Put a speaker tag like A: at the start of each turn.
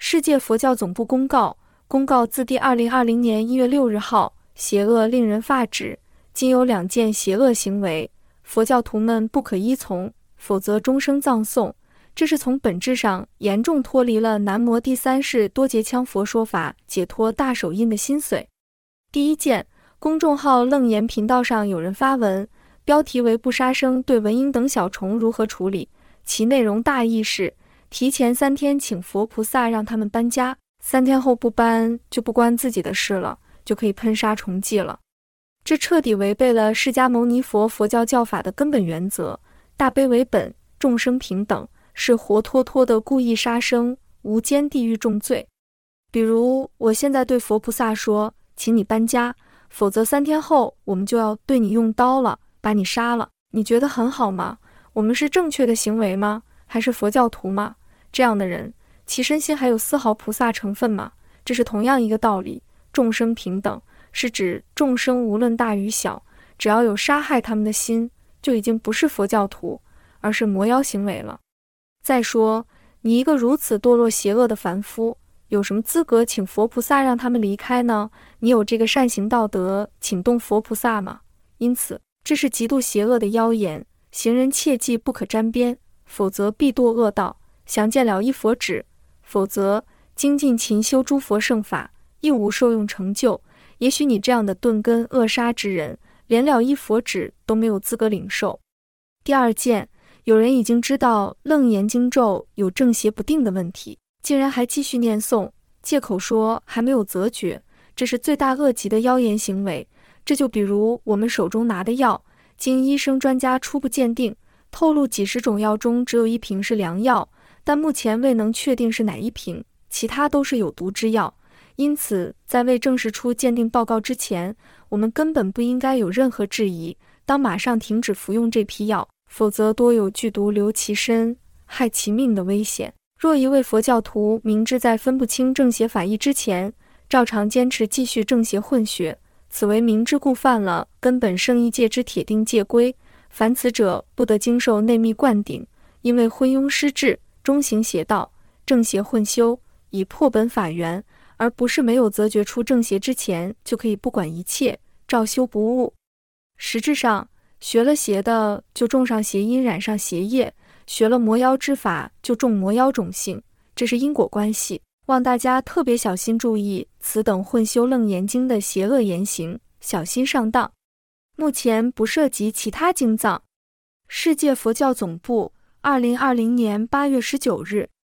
A: 世界佛教总部公告，公告自第2020年1月6日号，邪恶令人发指，今有2件邪恶行为，佛教徒们不可依从，否则终生葬送。这是从本质上严重脱离了南摩第三世多杰羌佛说法解脱大手印的心髓。第一件，公众号楞严频道上有人发文，标题为不杀生对蚊蝇等小虫如何处理，其内容大意是提前3天请佛菩萨让他们搬家，3天后不搬就不关自己的事了，就可以喷杀虫剂了。这彻底违背了释迦牟尼佛佛教教法的根本原则，大悲为本，众生平等，是活脱脱的故意杀生，无间地狱重罪。比如我现在对佛菩萨说，请你搬家，否则3天后我们就要对你用刀了，把你杀了，你觉得很好吗？我们是正确的行为吗？还是佛教徒吗？这样的人，其身心还有丝毫菩萨成分吗？这是同样一个道理，众生平等，是指众生无论大与小，只要有杀害他们的心，就已经不是佛教徒，而是魔妖行为了。再说，你一个如此堕落邪恶的凡夫，有什么资格请佛菩萨让他们离开呢？你有这个善行道德，请动佛菩萨吗？因此，这是极度邪恶的妖言，行人切记不可沾边，否则必堕恶道。详见了依佛旨，否则精进勤修诸佛圣法，亦无受用成就。也许你这样的钝根扼杀之人，连了依佛旨都没有资格领受。第二件，有人已经知道楞严经咒有正邪不定的问题，竟然还继续念诵，借口说还没有择觉，这是罪大恶极的妖言行为。这就比如我们手中拿的药，经医生专家初步鉴定，透露几十种药中只有1瓶是良药，但目前未能确定是哪1瓶，其他都是有毒之药。因此，在未证实出鉴定报告之前，我们根本不应该有任何质疑，当马上停止服用这批药，否则多有剧毒留其身，害其命的危险。若一位佛教徒明知在分不清正邪法义之前，照常坚持继续正邪混学，此为明知故犯了根本圣义戒之铁定戒规，凡此者不得经受内密灌顶，因为昏庸失智，终行邪道，正邪混修，以破本法源，而不是没有择觉出正邪之前就可以不管一切，照修不误。实质上，学了邪的就种上邪因，染上邪业，学了魔妖之法就种魔妖种性，这是因果关系。望大家特别小心注意此等混修楞严经的邪恶言行，小心上当。目前不涉及其他经藏。世界佛教总部2020年8月19日